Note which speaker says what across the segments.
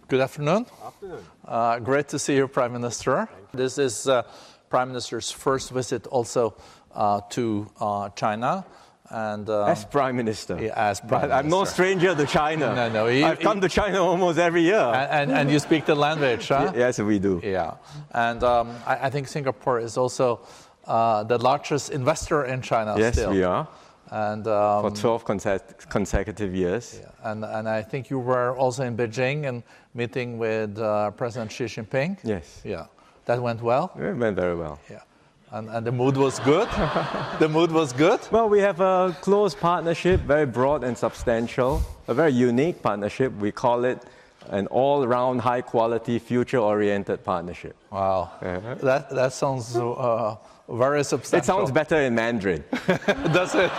Speaker 1: Good afternoon.
Speaker 2: Afternoon.
Speaker 1: Great to see you, Prime Minister. This is Prime Minister's first visit also to China. And
Speaker 2: As Prime Minister.
Speaker 1: Yeah, as Prime Minister.
Speaker 2: I'm no stranger to China.
Speaker 1: No.
Speaker 2: I've come to China almost every year.
Speaker 1: And you speak the language, huh?
Speaker 2: Yes, we do.
Speaker 1: Yeah. And I think Singapore is also the largest investor in China still.
Speaker 2: Yes, we are.
Speaker 1: And
Speaker 2: for 12 consecutive years.
Speaker 1: Yeah. And I think you were also in Beijing and meeting with President Xi Jinping.
Speaker 2: Yes.
Speaker 1: Yeah. That went well?
Speaker 2: It went very well.
Speaker 1: Yeah. And the mood was good? The mood was good?
Speaker 2: Well, we have a close partnership, very broad and substantial, a very unique partnership. We call it an all-round, high-quality, future-oriented partnership.
Speaker 1: Wow. That sounds very substantial.
Speaker 2: It sounds better in Mandarin.
Speaker 1: Does it?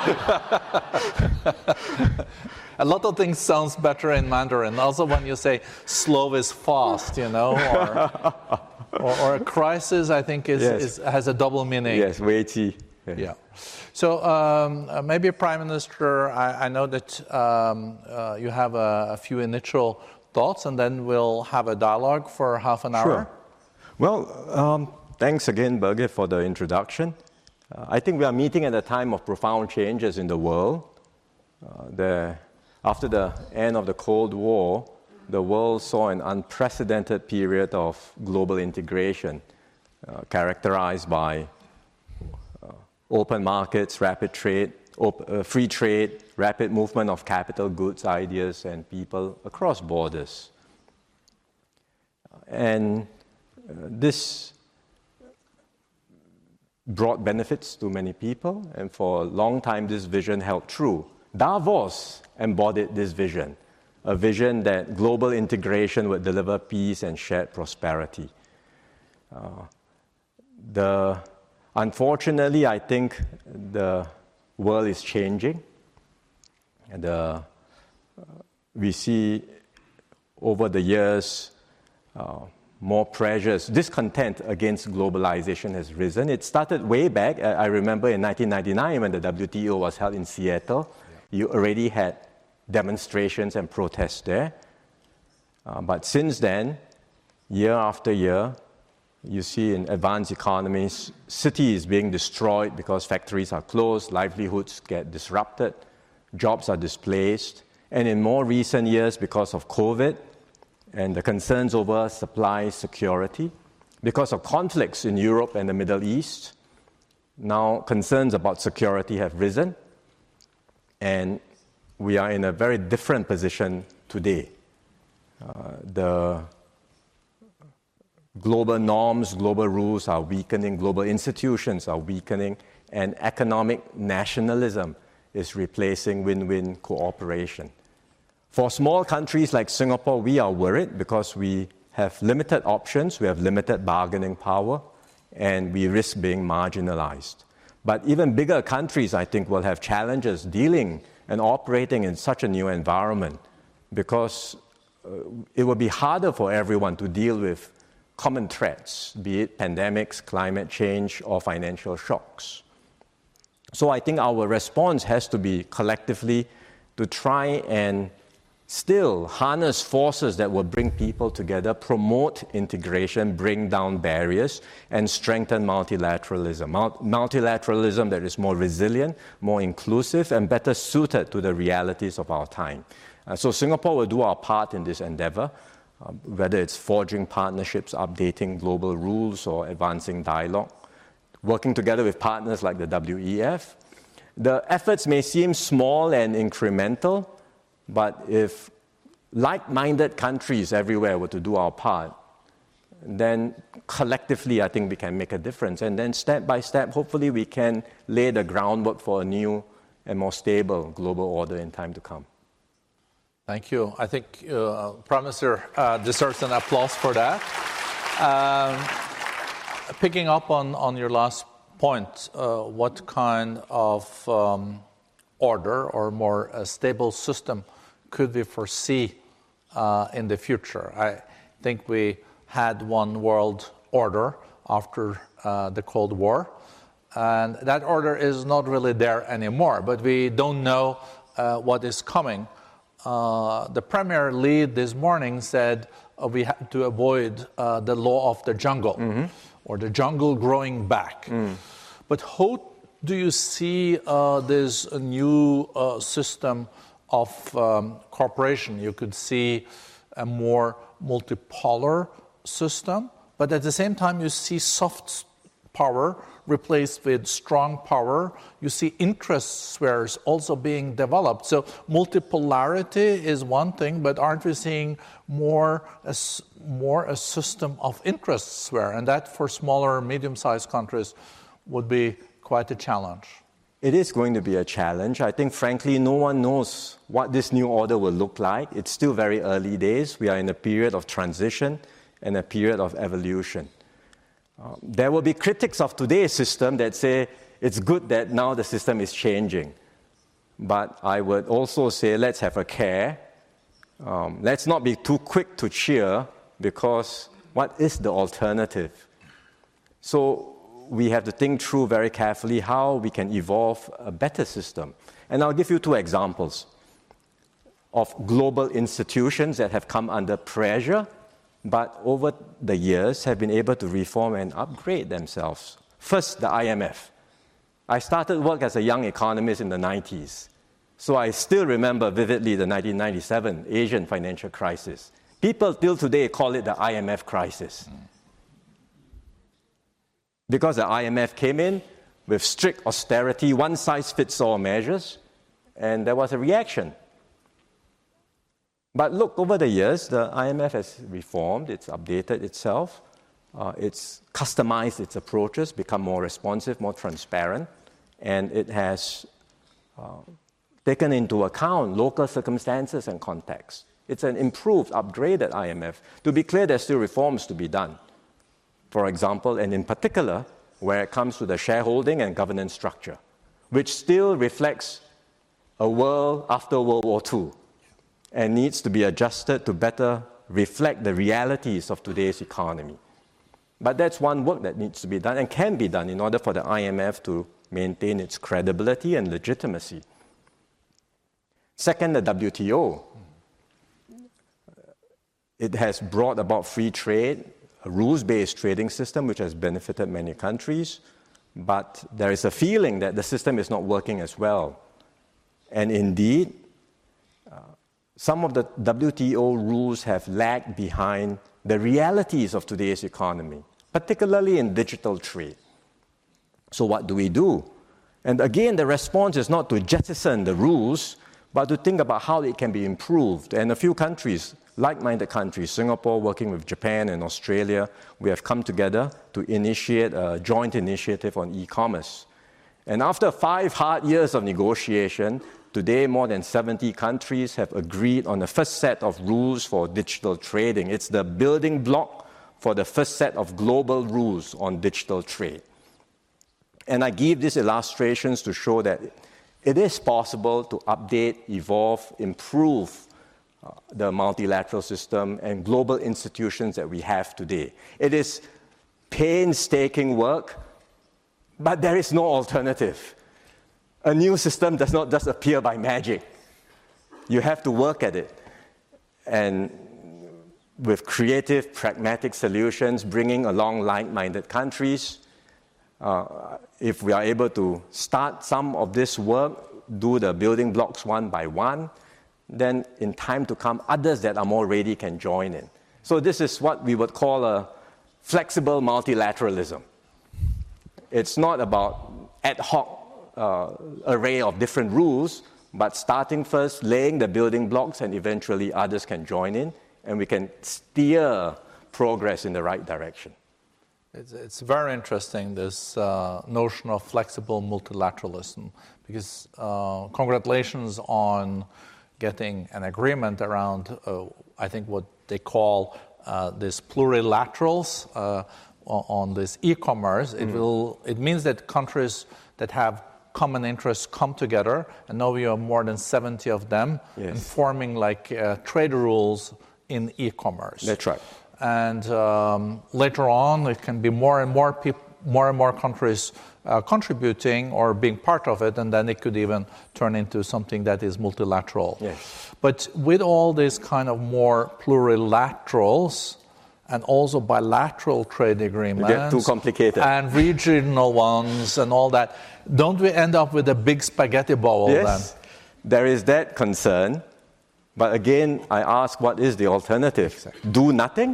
Speaker 1: A lot of things sounds better in Mandarin. Also when you say slow is fast, or a crisis, I think has a double meaning.
Speaker 2: Yes, weighty.
Speaker 1: Yeah. So maybe Prime Minister, I know that you have a few initial thoughts, and then we'll have a dialogue for half an hour.
Speaker 2: Sure. Well, thanks again, Birgit, for the introduction. I think we are meeting at a time of profound changes in the world. After the end of the Cold War, the world saw an unprecedented period of global integration, characterized by open markets, rapid trade, free trade, rapid movement of capital, goods, ideas, and people across borders. And this brought benefits to many people, and for a long time this vision held true. Davos embodied this vision, a vision that global integration would deliver peace and shared prosperity. Unfortunately, I think the world is changing. And we see over the years more pressures. Discontent against globalization has risen. It started way back. I remember in 1999 when the WTO was held in Seattle. You already had demonstrations and protests there. But since then, year after year, you see in advanced economies, cities being destroyed because factories are closed, livelihoods get disrupted, jobs are displaced. And in more recent years, because of COVID and the concerns over supply security, because of conflicts in Europe and the Middle East, now concerns about security have risen. And we are in a very different position today. The global norms, global rules are weakening, global institutions are weakening, and economic nationalism is replacing win-win cooperation. For small countries like Singapore, we are worried because we have limited options, we have limited bargaining power, and we risk being marginalized. But even bigger countries, I think, will have challenges dealing and operating in such a new environment because it will be harder for everyone to deal with common threats, be it pandemics, climate change, or financial shocks. So I think our response has to be collectively to try and still harness forces that will bring people together, promote integration, bring down barriers, and strengthen multilateralism. Multilateralism that is more resilient, more inclusive, and better suited to the realities of our time. So Singapore will do our part in this endeavor, whether it's forging partnerships, updating global rules, or advancing dialogue, working together with partners like the WEF. The efforts may seem small and incremental, but if like-minded countries everywhere were to do our part, then collectively I think we can make a difference. And then step by step, hopefully we can lay the groundwork for a new and more stable global order in time to come.
Speaker 1: Thank you. I think Prime Minister deserves an applause for that. Picking up on your last point, what kind of order or more stable system could we foresee in the future? I think we had one world order after the Cold War, and that order is not really there anymore, but we don't know what is coming. the Premier lead this morning said we had to avoid the law of the jungle, or the jungle growing back. But how do you see this new system of cooperation? You could see a more multipolar system, but at the same time you see soft power replaced with strong power. You see interest spheres also being developed. So multipolarity is one thing, but aren't we seeing more a system of interest sphere? And that for smaller, medium-sized countries would be quite a challenge.
Speaker 2: It is going to be a challenge. I think, frankly, no one knows what this new order will look like. It's still very early days. We are in a period of transition and a period of evolution. There will be critics of today's system that say it's good that now the system is changing. But I would also say let's have a care. Let's not be too quick to cheer, because what is the alternative? So we have to think through very carefully how we can evolve a better system. And I'll give you two examples of global institutions that have come under pressure, but over the years have been able to reform and upgrade themselves. First, the IMF. I started work as a young economist in the 90s, so I still remember vividly the 1997 Asian financial crisis. People till today call it the IMF crisis. Because the IMF came in with strict austerity, one-size-fits-all measures, and there was a reaction. But look, over the years, the IMF has reformed, it's updated itself, it's customized its approaches, become more responsive, more transparent, and it has taken into account local circumstances and context. It's an improved, upgraded IMF. To be clear, there's still reforms to be done. For example, and in particular, where it comes to the shareholding and governance structure, which still reflects a world after World War II and needs to be adjusted to better reflect the realities of today's economy. But that's one work that needs to be done and can be done in order for the IMF to maintain its credibility and legitimacy. Second, the WTO. It has brought about free trade, a rules-based trading system which has benefited many countries, but there is a feeling that the system is not working as well. And indeed, some of the WTO rules have lagged behind the realities of today's economy, particularly in digital trade. So what do we do? And again, the response is not to jettison the rules, but to think about how it can be improved. And a few countries, like-minded countries, Singapore working with Japan and Australia, we have come together to initiate a joint initiative on e-commerce. And after 5 hard years of negotiation, today more than 70 countries have agreed on the first set of rules for digital trading. It's the building block for the first set of global rules on digital trade. And I give these illustrations to show that it is possible to update, evolve, improve the multilateral system and global institutions that we have today. It is painstaking work, but there is no alternative. A new system does not just appear by magic. You have to work at it. And with creative, pragmatic solutions, bringing along like-minded countries, if we are able to start some of this work, do the building blocks one by one, then in time to come, others that are more ready can join in. So this is what we would call a flexible multilateralism. It's not about ad hoc array of different rules, but starting first, laying the building blocks, and eventually others can join in, and we can steer progress in the right direction.
Speaker 1: It's very interesting, this notion of flexible multilateralism, because congratulations on getting an agreement around, I think, what they call this plurilaterals on this e-commerce. It means that countries that have common interests come together, and now we have more than 70 of them, and forming like trade rules in e-commerce.
Speaker 2: That's right.
Speaker 1: And later on, it can be more and more more and more countries contributing or being part of it, and then it could even turn into something that is multilateral.
Speaker 2: Yes.
Speaker 1: But with all these kind of more plurilaterals and also bilateral trade agreements,
Speaker 2: get too complicated,
Speaker 1: and regional ones and all that, don't we end up with a big spaghetti bowl then?
Speaker 2: Yes, there is that concern. But again, I ask, what is the alternative?
Speaker 1: Exactly.
Speaker 2: Do nothing?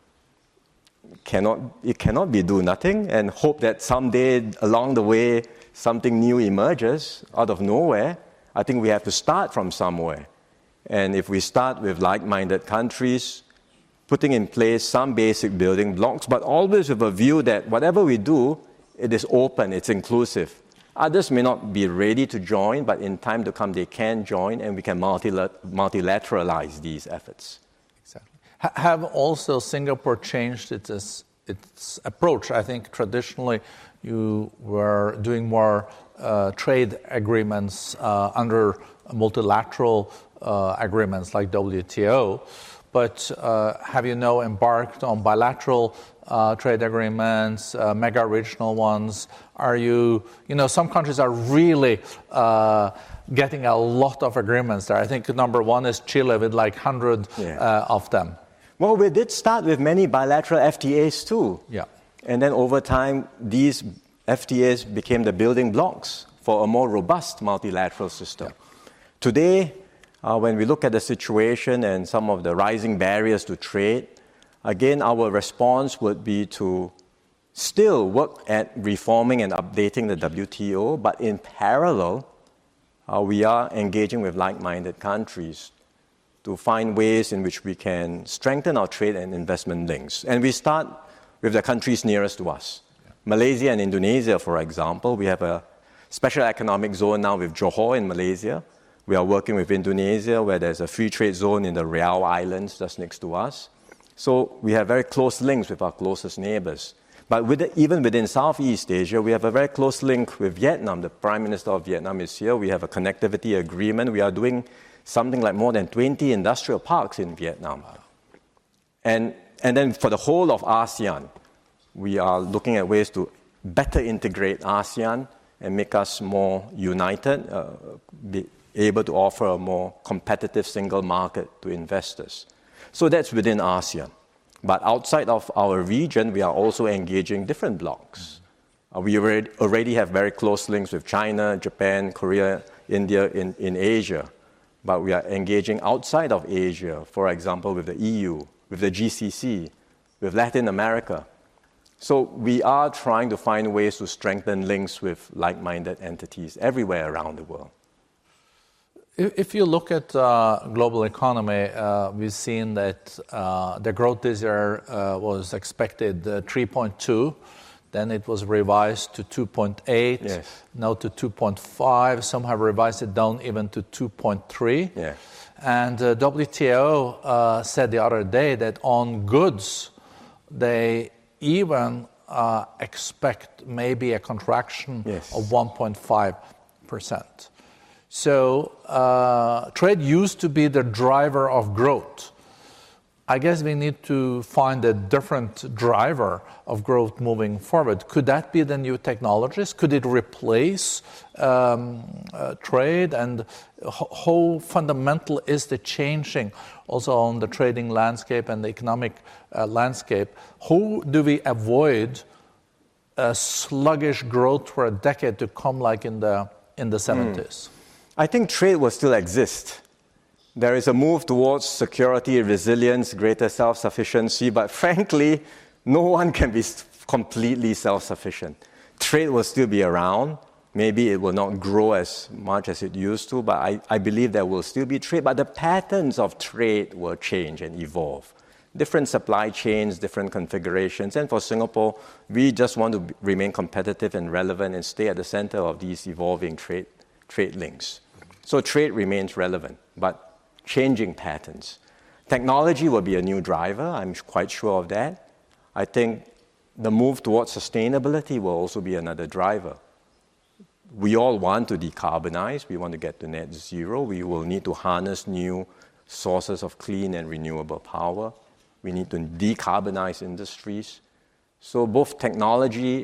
Speaker 2: It cannot be do nothing and hope that someday along the way something new emerges out of nowhere. I think we have to start from somewhere. And if we start with like-minded countries, putting in place some basic building blocks, but always with a view that whatever we do, it is open, it's inclusive. Others may not be ready to join, but in time to come they can join, and we can multilateralize these efforts.
Speaker 1: Exactly. Have also Singapore changed its approach? I think traditionally you were doing more trade agreements under multilateral agreements like WTO, but have you now embarked on bilateral trade agreements, mega regional ones? Are you know, some countries are really getting a lot of agreements there. I think number one is Chile with like 100 of them.
Speaker 2: Well, we did start with many bilateral FTAs too.
Speaker 1: Yeah.
Speaker 2: And then over time, these FTAs became the building blocks for a more robust multilateral system. Yeah. Today, when we look at the situation and some of the rising barriers to trade, again, our response would be to still work at reforming and updating the WTO, but in parallel, we are engaging with like-minded countries to find ways in which we can strengthen our trade and investment links. And we start with the countries nearest to us. Yeah. Malaysia and Indonesia, for example, we have a special economic zone now with Johor in Malaysia. We are working with Indonesia, where there's a free trade zone in the Riau Islands just next to us. So we have very close links with our closest neighbors. But even within Southeast Asia, we have a very close link with Vietnam. The Prime Minister of Vietnam is here. We have a connectivity agreement. We are doing something like more than 20 industrial parks in Vietnam. And then for the whole of ASEAN, we are looking at ways to better integrate ASEAN and make us more united, be able to offer a more competitive single market to investors. So that's within ASEAN. But outside of our region, we are also engaging different blocs. We already have very close links with China, Japan, Korea, India in Asia. But we are engaging outside of Asia, for example, with the EU, with the GCC, with Latin America. So we are trying to find ways to strengthen links with like-minded entities everywhere around the world.
Speaker 1: If you look at global economy, we've seen that the growth this year was expected 3.2. Then it was revised to 2.8, yes. Now to 2.5. Some have revised it down even to 2.3. Yeah. And WTO said the other day that on goods, they even expect maybe a contraction yes. of 1.5%. So trade used to be the driver of growth. I guess we need to find a different driver of growth moving forward. Could that be the new technologies? Could it replace trade? And how fundamental is the changing also on the trading landscape and the economic landscape? How do we avoid a sluggish growth for a decade to come like in the 70s?
Speaker 2: I think trade will still exist. There is a move towards security, resilience, greater self-sufficiency, but frankly, no one can be completely self-sufficient. Trade will still be around. Maybe it will not grow as much as it used to, but I believe there will still be trade. But the patterns of trade will change and evolve. Different supply chains, different configurations. And for Singapore, we just want to remain competitive and relevant and stay at the center of these evolving trade links. So trade remains relevant, but changing patterns. Technology will be a new driver, I'm quite sure of that. I think the move towards sustainability will also be another driver. We all want to decarbonize, we want to get to net zero, we will need to harness new sources of clean and renewable power. We need to decarbonize industries. So both technology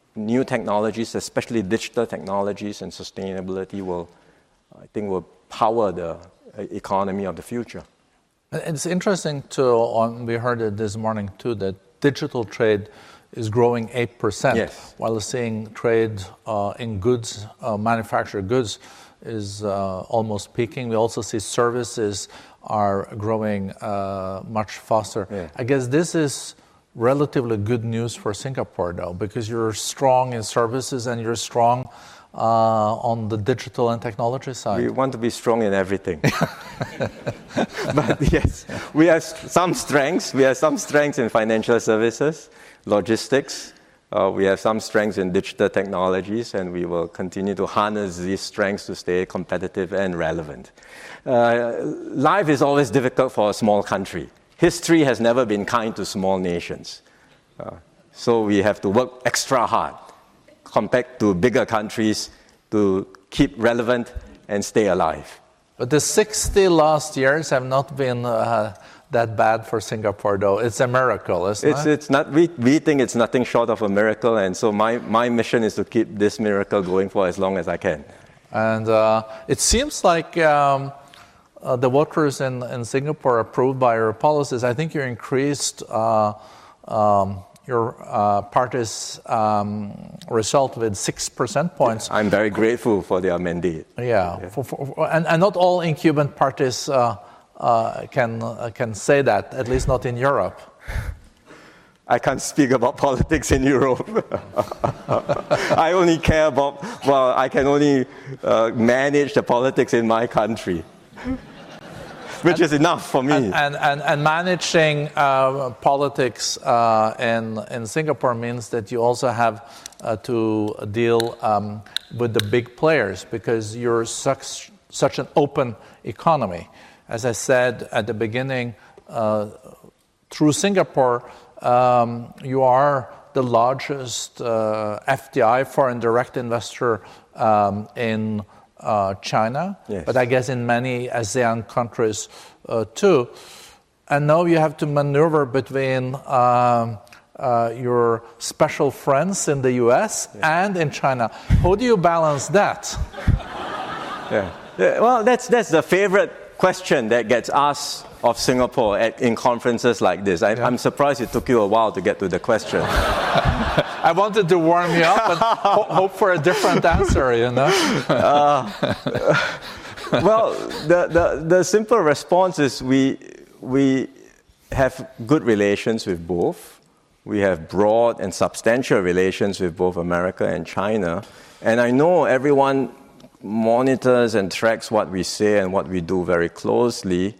Speaker 2: new technologies, especially digital technologies and sustainability will power the economy of the future.
Speaker 1: It's interesting we heard it this morning too, that digital trade is growing 8%,
Speaker 2: yes,
Speaker 1: while seeing trade in goods, manufactured goods, is almost peaking. We also see services are growing much faster.
Speaker 2: Yeah.
Speaker 1: I guess this is relatively good news for Singapore, though, because you're strong in services and you're strong on the digital and technology side.
Speaker 2: We want to be strong in everything. But yes, we have some strengths. We have some strengths in financial services, logistics. We have some strengths in digital technologies, and we will continue to harness these strengths to stay competitive and relevant. Life is always difficult for a small country. History has never been kind to small nations. So we have to work extra hard compared to bigger countries to keep relevant and stay alive.
Speaker 1: But the 60 last years have not been that bad for Singapore, though. It's a miracle, isn't it?
Speaker 2: It's not. We think it's nothing short of a miracle, and so my mission is to keep this miracle going for as long as I can.
Speaker 1: And it seems like the voters in Singapore are approved by your policies. I think you increased your party's result with 6 percentage points.
Speaker 2: I'm very grateful for their mandate.
Speaker 1: Yeah. And not all incumbent parties can say that, at least not in Europe.
Speaker 2: I can't speak about politics in Europe. I only care about, I can only manage the politics in my country, which is enough for me.
Speaker 1: And managing politics in Singapore means that you also have to deal with the big players, because you're such an open economy. As I said at the beginning, through Singapore, you are the largest FDI, foreign direct investor, in China,
Speaker 2: yes,
Speaker 1: but I guess in many ASEAN countries too. And now you have to maneuver between your special friends in the US, yeah, and in China. How do you balance that?
Speaker 2: Yeah. Well, that's the favorite question that gets asked of Singapore in conferences like this. I'm surprised it took you a while to get to the question.
Speaker 1: I wanted to warm you up and hope for a different answer, you know?
Speaker 2: Well, the simple response is we have good relations with both. We have broad and substantial relations with both America and China. And I know everyone monitors and tracks what we say and what we do very closely,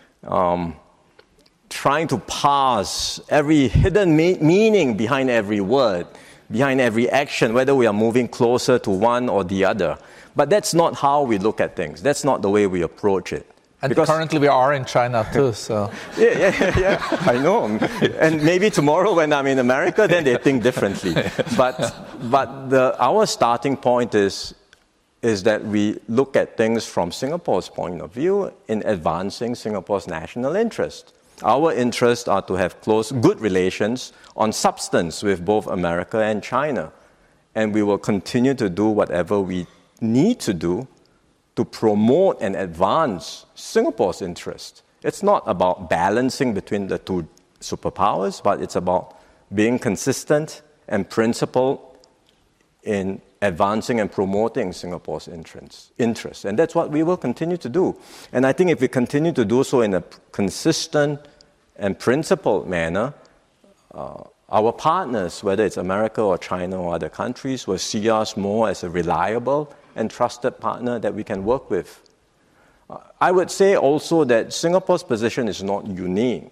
Speaker 2: trying to parse every hidden meaning behind every word, behind every action, whether we are moving closer to one or the other. But that's not how we look at things. That's not the way we approach it.
Speaker 1: And because currently we are in China too, so...
Speaker 2: Yeah, I know. And maybe tomorrow when I'm in America, then they think differently. But our starting point is that we look at things from Singapore's point of view in advancing Singapore's national interest. Our interests are to have close, good relations on substance with both America and China. And we will continue to do whatever we need to do to promote and advance Singapore's interest. It's not about balancing between the two superpowers, but it's about being consistent and principled in advancing and promoting Singapore's interests. And that's what we will continue to do. And I think if we continue to do so in a consistent and principled manner, our partners, whether it's America or China or other countries, will see us more as a reliable and trusted partner that we can work with. I would say also that Singapore's position is not unique.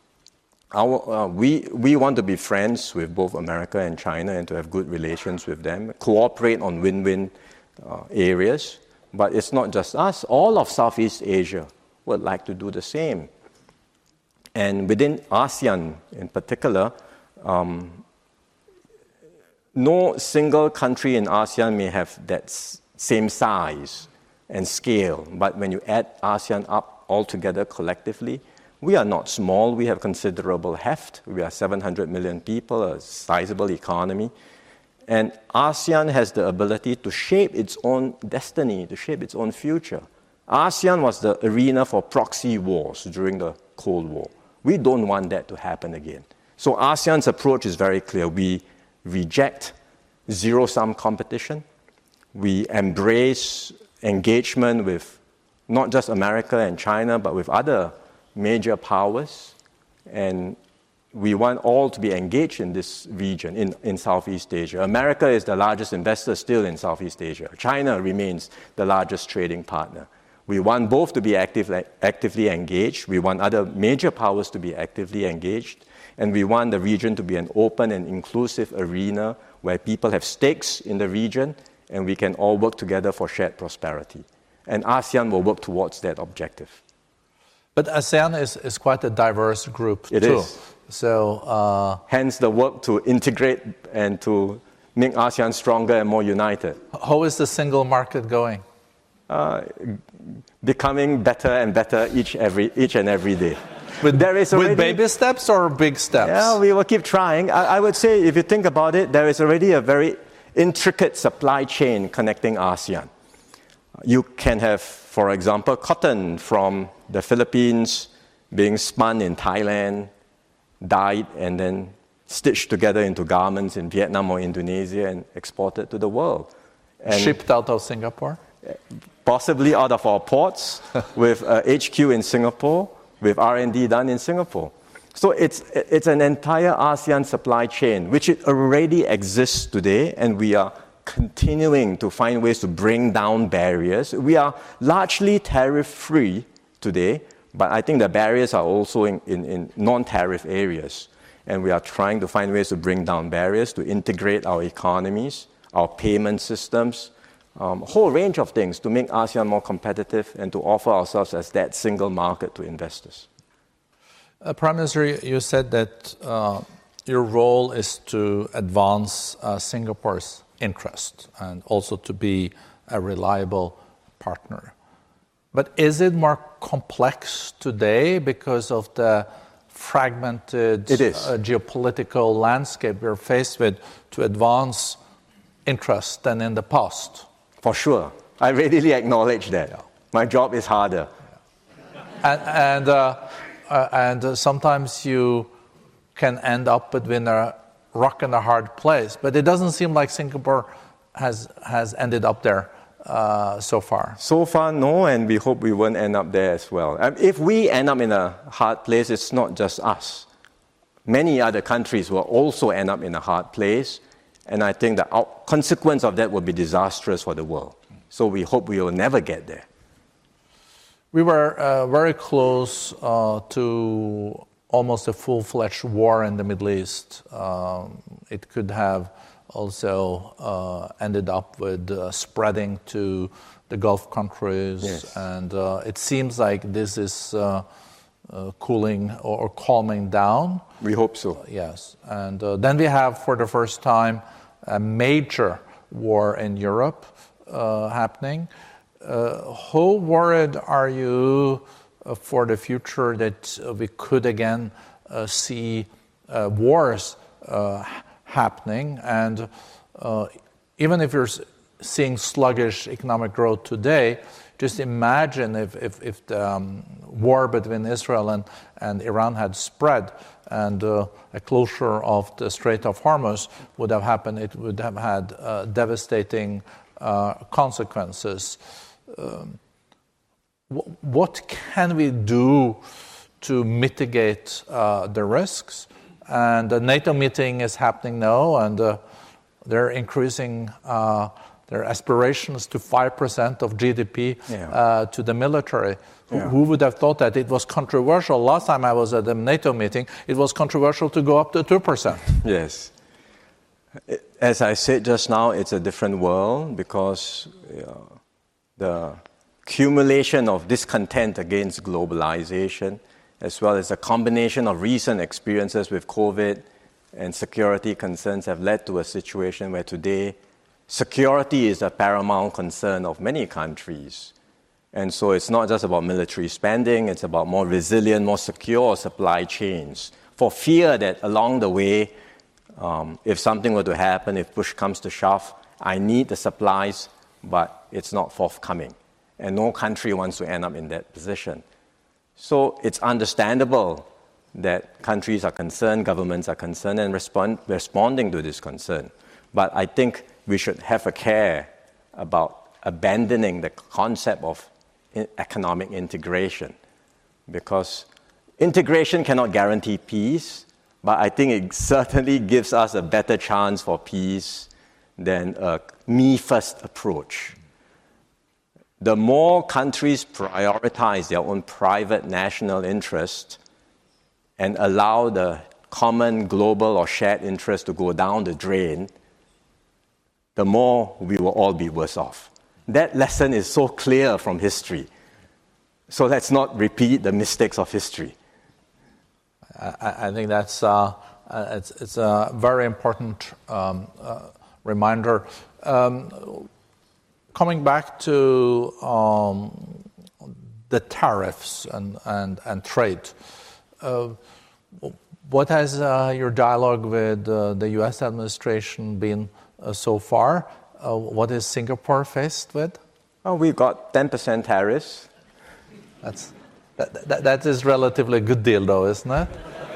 Speaker 2: We want to be friends with both America and China and to have good relations with them, cooperate on win-win areas. But it's not just us. All of Southeast Asia would like to do the same. And within ASEAN in particular, no single country in ASEAN may have that same size and scale. But when you add ASEAN up altogether collectively, we are not small. We have considerable heft. We are 700 million people, a sizable economy. And ASEAN has the ability to shape its own destiny, to shape its own future. ASEAN was the arena for proxy wars during the Cold War. We don't want that to happen again. So ASEAN's approach is very clear. We reject zero-sum competition. We embrace engagement with not just America and China, but with other major powers. And we want all to be engaged in this region, in Southeast Asia. America is the largest investor still in Southeast Asia. China remains the largest trading partner. We want both to be actively engaged. We want other major powers to be actively engaged. And we want the region to be an open and inclusive arena where people have stakes in the region and we can all work together for shared prosperity. And ASEAN will work towards that objective.
Speaker 1: But ASEAN is quite a diverse group too.
Speaker 2: It is.
Speaker 1: So,
Speaker 2: hence the work to integrate and to make ASEAN stronger and more united.
Speaker 1: How is the single market going?
Speaker 2: Becoming better and better each and every day.
Speaker 1: With baby steps or big steps?
Speaker 2: Yeah, we will keep trying. I would say, if you think about it, there is already a very intricate supply chain connecting ASEAN. You can have, for example, cotton from the Philippines being spun in Thailand, dyed, and then stitched together into garments in Vietnam or Indonesia and exported to the world. And
Speaker 1: shipped out of Singapore?
Speaker 2: Possibly out of our ports, with HQ in Singapore, with R&D done in Singapore. So it's an entire ASEAN supply chain, which it already exists today, and we are continuing to find ways to bring down barriers. We are largely tariff-free today, but I think the barriers are also in non-tariff areas. And we are trying to find ways to bring down barriers, to integrate our economies, our payment systems, a whole range of things to make ASEAN more competitive and to offer ourselves as that single market to investors.
Speaker 1: Prime Minister, you said that your role is to advance Singapore's interest and also to be a reliable partner. But is it more complex today because of the fragmented geopolitical landscape we're faced with to advance interest than in the past?
Speaker 2: For sure. I readily acknowledge that. Yeah. My job is harder.
Speaker 1: And sometimes you can end up between a rock and a hard place. But it doesn't seem like Singapore has ended up there so far.
Speaker 2: So far, no, and we hope we won't end up there as well. If we end up in a hard place, it's not just us. Many other countries will also end up in a hard place, and I think the consequence of that will be disastrous for the world. So we hope we will never get there.
Speaker 1: We were very close to almost a full-fledged war in the Middle East. It could have also ended up with spreading to the Gulf countries.
Speaker 2: Yes.
Speaker 1: And it seems like this is cooling or calming down.
Speaker 2: We hope so.
Speaker 1: Yes. And then we have, for the first time, a major war in Europe happening. How worried are you for the future that we could again see wars happening? And even if you're seeing sluggish economic growth today, just imagine if the war between Israel and Iran had spread and a closure of the Strait of Hormuz would have happened. It would have had devastating consequences. What can we do to mitigate the risks? And the NATO meeting is happening now, and they're increasing their aspirations to 5% of GDP to the military. Yeah. Who would have thought that? It was controversial. Last time I was at the NATO meeting, it was controversial to go up to 2%.
Speaker 2: Yes. As I said just now, it's a different world because the accumulation of discontent against globalization, as well as a combination of recent experiences with COVID and security concerns have led to a situation where today security is a paramount concern of many countries. And so it's not just about military spending, it's about more resilient, more secure supply chains, for fear that along the way If something were to happen, if push comes to shove, I need the supplies, but it's not forthcoming. And no country wants to end up in that position. So it's understandable that countries are concerned, governments are concerned, and responding to this concern. But I think we should have a care about abandoning the concept of economic integration, because integration cannot guarantee peace, but I think it certainly gives us a better chance for peace than a me-first approach. The more countries prioritize their own private national interest and allow the common global or shared interest to go down the drain, the more we will all be worse off. That lesson is so clear from history. So let's not repeat the mistakes of history.
Speaker 1: I think that's it's a very important reminder. Coming back to the tariffs and trade, what has your dialogue with the U.S. administration been so far? What is Singapore faced with?
Speaker 2: Oh, we got 10% tariffs.
Speaker 1: That is relatively a good deal, though, isn't it?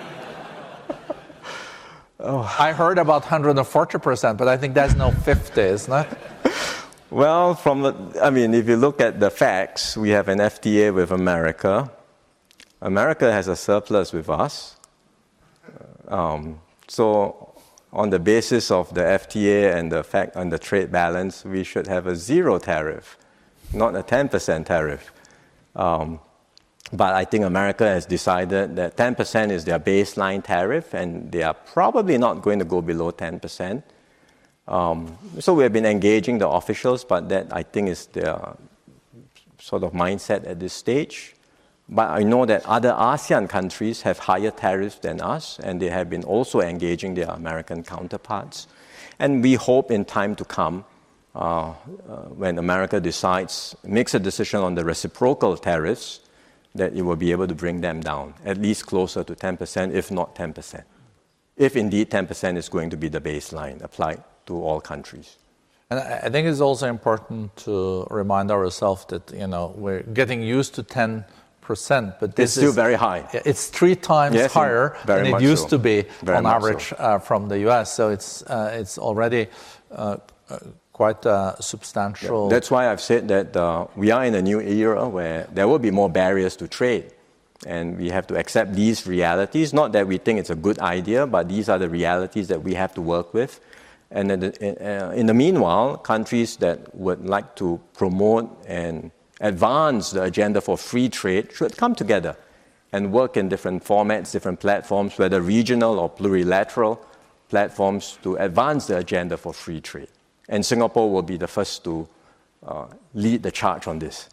Speaker 1: I heard about 140%, but I think that's no 50, isn't it?
Speaker 2: Well, if you look at the facts, we have an FTA with America. America has a surplus with us. So on the basis of the FTA and the fact on the trade balance, we should have a zero tariff, not a 10% tariff. But I think America has decided that 10% is their baseline tariff, and they are probably not going to go below 10%. So we have been engaging the officials, but that I think is their sort of mindset at this stage. But I know that other ASEAN countries have higher tariffs than us, and they have been also engaging their American counterparts. And we hope in time to come, when America makes a decision on the reciprocal tariffs, that it will be able to bring them down, at least closer to 10%, if not 10%. If indeed 10% is going to be the baseline applied to all countries.
Speaker 1: And I think it's also important to remind ourselves that, we're getting used to 10%, but this
Speaker 2: is still very high.
Speaker 1: It's 3 times higher than it used to be on average from the US. So it's already quite substantial.
Speaker 2: Yeah, that's why I've said that we are in a new era where there will be more barriers to trade. And we have to accept these realities. Not that we think it's a good idea, but these are the realities that we have to work with. And in the meanwhile, countries that would like to promote and advance the agenda for free trade should come together and work in different formats, different platforms, whether regional or plurilateral platforms, to advance the agenda for free trade. And Singapore will be the first to lead the charge on this.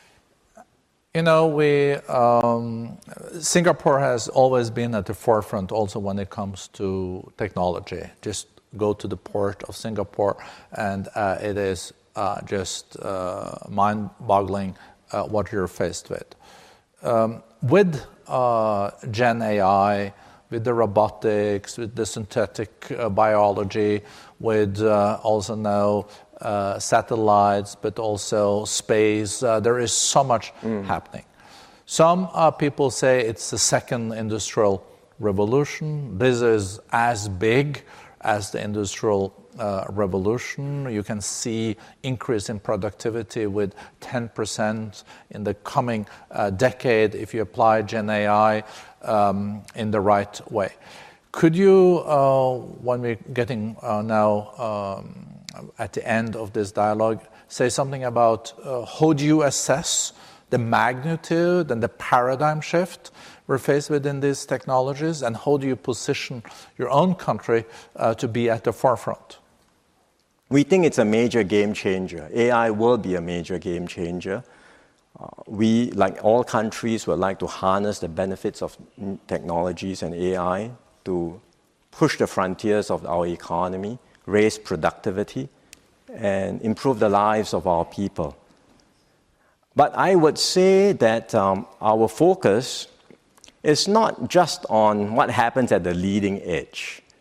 Speaker 1: Singapore has always been at the forefront also when it comes to technology. Just go to the port of Singapore, and it is just mind-boggling what you're faced with. With Gen AI, with the robotics, with the synthetic biology, with also now satellites, but also space, there is so much happening. Some people say it's the second industrial revolution. This is as big as the industrial revolution. You can see increase in productivity with 10% in the coming decade if you apply Gen AI in the right way. Could you, when we're getting now at the end of this dialogue, say something about how do you assess the magnitude and the paradigm shift we're faced with in these technologies, and how do you position your own country to be at the forefront?
Speaker 2: We think it's a major game changer. AI will be a major game changer. We, like all countries, would like to harness the benefits of technologies and AI to push the frontiers of our economy, raise productivity, and improve the lives of our people. But I would say that our focus is not just on what happens at the leading edge.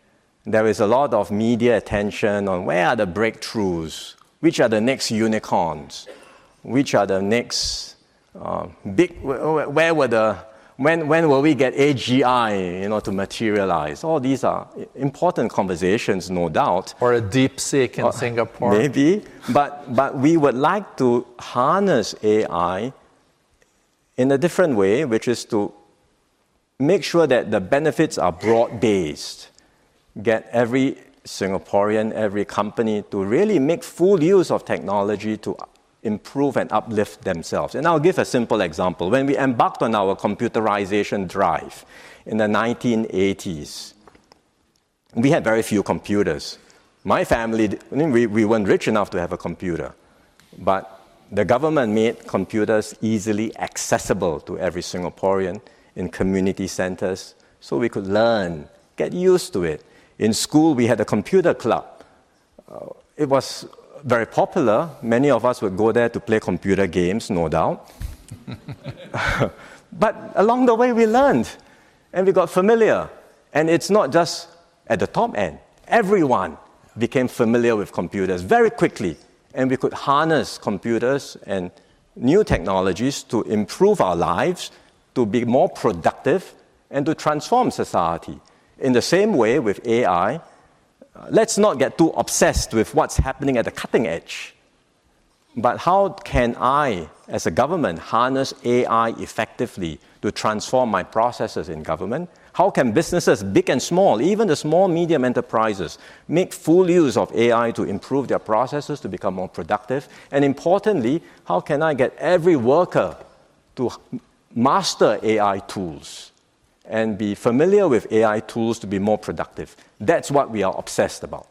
Speaker 2: there is a lot of media attention on where are the breakthroughs, which are the next unicorns, which are the next big, when will we get AGI, to materialize? All these are important conversations, no doubt.
Speaker 1: Or a DeepSeek in Singapore.
Speaker 2: Maybe, but we would like to harness AI in a different way, which is to make sure that the benefits are broad-based. Get every Singaporean, every company to really make full use of technology to improve and uplift themselves. And I'll give a simple example. When we embarked on our computerization drive in the 1980s, we had very few computers. My family, we weren't rich enough to have a computer, but the government made computers easily accessible to every Singaporean in community centers so we could learn, get used to it. In school, we had a computer club. It was very popular. Many of us would go there to play computer games, no doubt. But along the way, we learned and we got familiar. And it's not just at the top end. Everyone became familiar with computers very quickly. And we could harness computers and new technologies to improve our lives, to be more productive, and to transform society. In the same way with AI, let's not get too obsessed with what's happening at the cutting edge. But how can I, as a government, harness AI effectively to transform my processes in government? How can businesses, big and small, even the small, medium enterprises, make full use of AI to improve their processes, to become more productive? And importantly, how can I get every worker to master AI tools and be familiar with AI tools to be more productive? That's what we are obsessed about.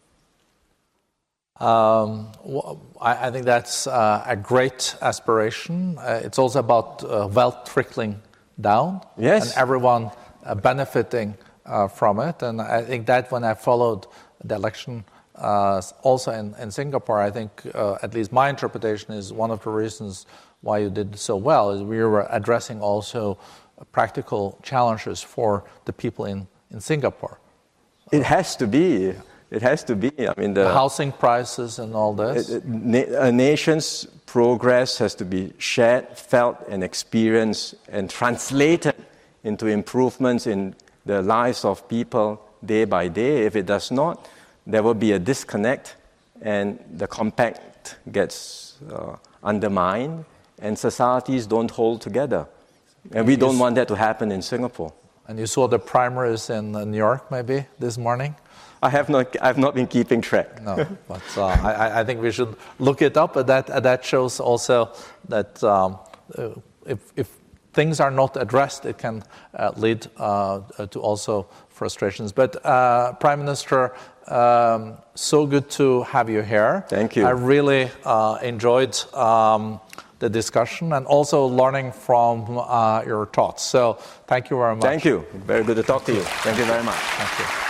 Speaker 1: I think that's a great aspiration. It's also about wealth trickling down,
Speaker 2: yes,
Speaker 1: and everyone benefiting from it. And I think that when I followed the election also in Singapore, I think at least my interpretation is one of the reasons why you did so well is we were addressing also practical challenges for the people in Singapore.
Speaker 2: It has to be. It has to be. I mean,
Speaker 1: the housing prices and all this.
Speaker 2: A nation's progress has to be shared, felt, and experienced, and translated into improvements in the lives of people day by day. If it does not, there will be a disconnect, and the compact gets undermined, and societies don't hold together. And we don't want that to happen in Singapore.
Speaker 1: And you saw the primaries in New York, maybe, this morning?
Speaker 2: I've not been keeping track.
Speaker 1: No, but I think we should look it up. That shows also that if things are not addressed, it can lead to also frustrations. But Prime Minister, so good to have you here.
Speaker 2: Thank you.
Speaker 1: I really enjoyed the discussion and also learning from your thoughts. So thank you very much.
Speaker 2: Thank you. Very good to talk to you. Thank you very much.
Speaker 1: Thank you.